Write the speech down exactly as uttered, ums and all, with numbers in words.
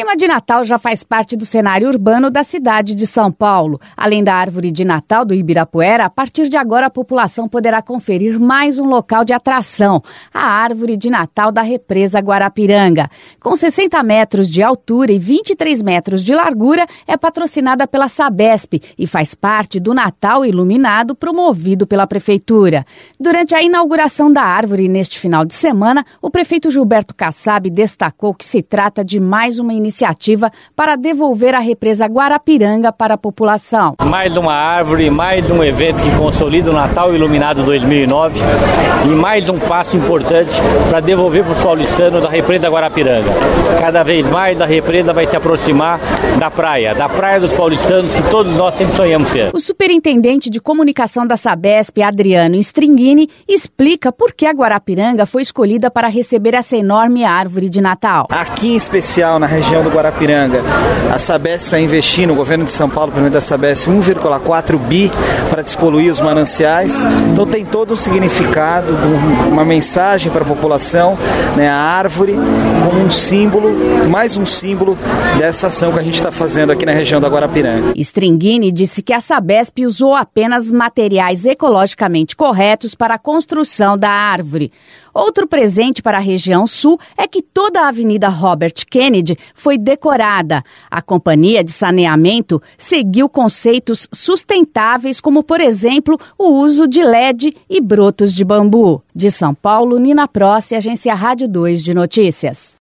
clima de Natal já faz parte do cenário urbano da cidade de São Paulo. Além da árvore de Natal do Ibirapuera, a partir de agora a população poderá conferir mais um local de atração, a árvore de Natal da represa Guarapiranga. Com sessenta metros de altura e vinte e três metros de largura, é patrocinada pela Sabesp e faz parte do Natal Iluminado promovido pela Prefeitura. Durante a inauguração da árvore neste final de semana, o prefeito Gilberto Kassab destacou que se trata de mais uma iniciativa para devolver a represa Guarapiranga para a população. Mais uma árvore, mais um evento que consolida o Natal Iluminado dois mil e nove e mais um passo importante para devolver para os paulistanos da represa Guarapiranga. Cada vez mais a represa vai se aproximar da praia, da praia dos paulistanos que todos nós sempre sonhamos ter. O superintendente de comunicação da Sabesp, Adriano Stringini, explica por que a Guarapiranga foi escolhida para receber essa enorme árvore de Natal. Aqui em especial na região do Guarapiranga, a Sabesp vai investir, no governo de São Paulo, pelo menos da Sabesp, um vírgula quatro bi para despoluir os mananciais. Então tem todo um significado, uma mensagem para a população, né? A árvore como um símbolo, mais um símbolo dessa ação que a gente está fazendo aqui na região da Guarapiranga. Stringini disse que a Sabesp usou apenas materiais ecologicamente corretos para a construção da árvore. Outro presente para a região sul é que toda a Avenida Robert Kennedy foi decorada. A Companhia de Saneamento seguiu conceitos sustentáveis, como, por exemplo, o uso de L E D e brotos de bambu. De São Paulo, Nina Prossi, Agência Rádio dois de Notícias.